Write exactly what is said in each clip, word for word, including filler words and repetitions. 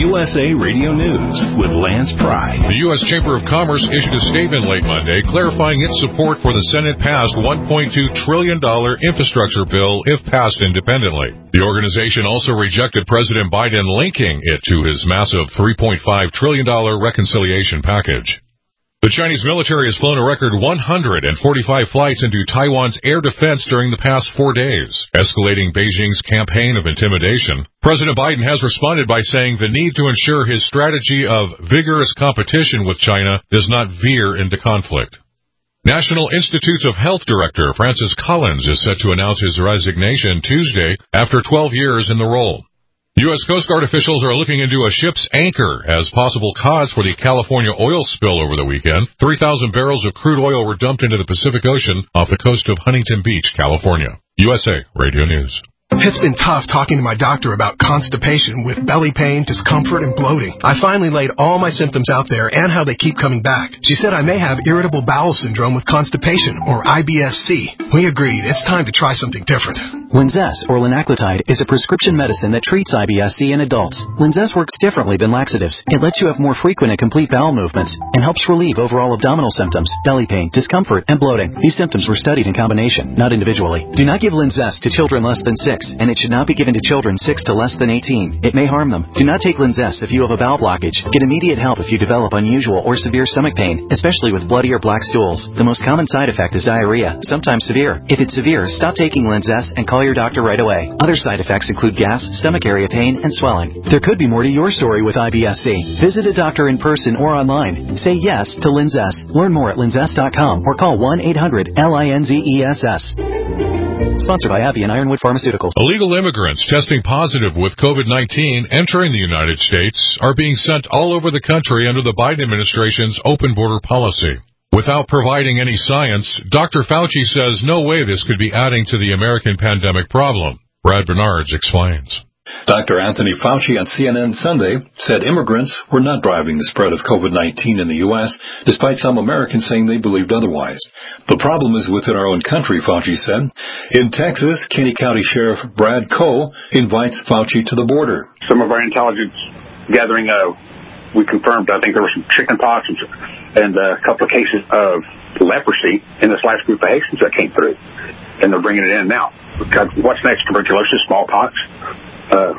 U S A Radio News with Lance Pry. The U S Chamber of Commerce issued a statement late Monday clarifying its support for the Senate-passed one point two trillion dollars infrastructure bill if passed independently. The organization also rejected President Biden linking it to his massive three point five trillion dollars reconciliation package. The Chinese military has flown a record one hundred forty-five flights into Taiwan's air defense during the past four days, escalating Beijing's campaign of intimidation. President Biden has responded by saying the need to ensure his strategy of vigorous competition with China does not veer into conflict. National Institutes of Health Director Francis Collins is set to announce his resignation Tuesday after twelve years in the role. U S Coast Guard officials are looking into a ship's anchor as possible cause for the California oil spill over the weekend. three thousand barrels of crude oil were dumped into the Pacific Ocean off the coast of Huntington Beach, California. U S A Radio News. It's been tough talking to my doctor about constipation with belly pain, discomfort, and bloating. I finally laid all my symptoms out there and how they keep coming back. She said I may have irritable bowel syndrome with constipation, or I B S C. We agreed it's time to try something different. Linzess, or linaclotide, is a prescription medicine that treats I B S C in adults. Linzess works differently than laxatives. It lets you have more frequent and complete bowel movements and helps relieve overall abdominal symptoms, belly pain, discomfort, and bloating. These symptoms were studied in combination, not individually. Do not give Linzess to children less than six, and it should not be given to children six to less than eighteen. It may harm them. Do not take Linzess if you have a bowel blockage. Get immediate help if you develop unusual or severe stomach pain, especially with bloody or black stools. The most common side effect is diarrhea, sometimes severe. If it's severe, stop taking Linzess and call your doctor right away. Other side effects include gas, stomach area pain, and swelling. There could be more to your story with I B S C. Visit a doctor in person or online. Say yes to Linzess. Learn more at linzess dot com or call one eight hundred L I N Z E S S. Sponsored by AbbVie and Ironwood Pharmaceuticals. Illegal immigrants testing positive with COVID nineteen entering the United States are being sent all over the country under the Biden administration's open border policy. Without providing any science, Doctor Fauci says no way this could be adding to the American pandemic problem. Brad Bernards explains. Doctor Anthony Fauci on C N N Sunday said immigrants were not driving the spread of COVID nineteen in the U S, despite some Americans saying they believed otherwise. The problem is within our own country, Fauci said. In Texas, Kinney County Sheriff Brad Coe invites Fauci to the border. Some of our intelligence gathering, uh, we confirmed, I think there were some chicken pox and, and uh, a couple of cases of leprosy in this last group of Haitians that came through. And they're bringing it in now. What's next? Tuberculosis, smallpox? Uh,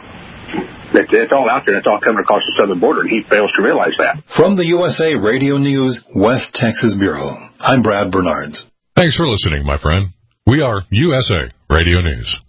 it, it's all out there. It's all coming across the southern border, and he fails to realize that. From the U S A Radio News West Texas Bureau, I'm Brad Bernards. Thanks for listening, my friend. We are U S A Radio News.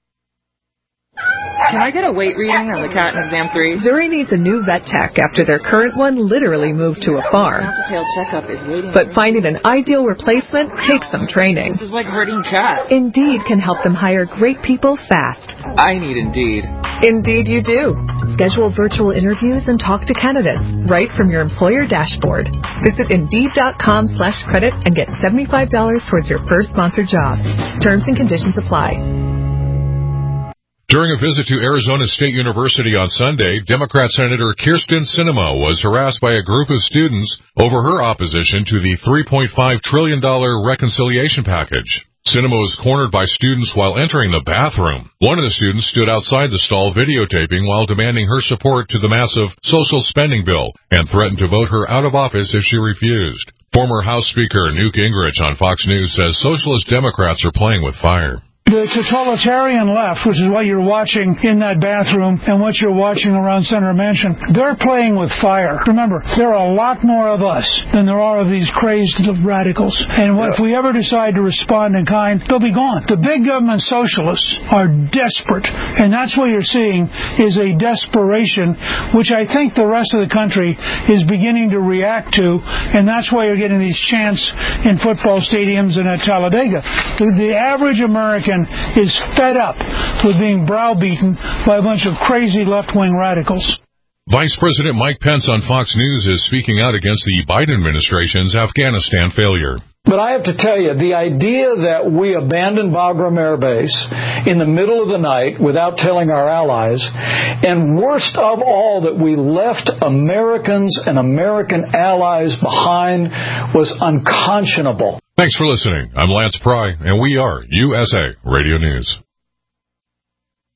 Can I get a weight reading of the cat in exam three? Zuri needs a new vet tech after their current one literally moved to a farm. Detailed checkup is waiting. But finding an ideal replacement takes some training. This is like herding cats. Indeed can help them hire great people fast. I need Indeed. Indeed you do. Schedule virtual interviews and talk to candidates right from your employer dashboard. Visit Indeed.com slash credit and get seventy-five dollars towards your first sponsored job. Terms and conditions apply. During a visit to Arizona State University on Sunday, Democrat Senator Kyrsten Sinema was harassed by a group of students over her opposition to the three point five trillion dollars reconciliation package. Sinema was cornered by students while entering the bathroom. One of the students stood outside the stall videotaping while demanding her support to the massive social spending bill and threatened to vote her out of office if she refused. Former House Speaker Newt Gingrich on Fox News says socialist Democrats are playing with fire. The totalitarian left, which is what you're watching in that bathroom and what you're watching around Senator Manchin, they're playing with fire. Remember, there are a lot more of us than there are of these crazed radicals. And if we ever decide to respond in kind, they'll be gone. The big government socialists are desperate. And that's what you're seeing is a desperation, which I think the rest of the country is beginning to react to. And that's why you're getting these chants in football stadiums and at Talladega. The, the average American is fed up with being browbeaten by a bunch of crazy left-wing radicals. Vice President Mike Pence on Fox News is speaking out against the Biden administration's Afghanistan failure. But I have to tell you, the idea that we abandoned Bagram Air Base in the middle of the night without telling our allies, and worst of all, that we left Americans and American allies behind, was unconscionable. Thanks for listening. I'm Lance Pry, and we are U S A Radio News.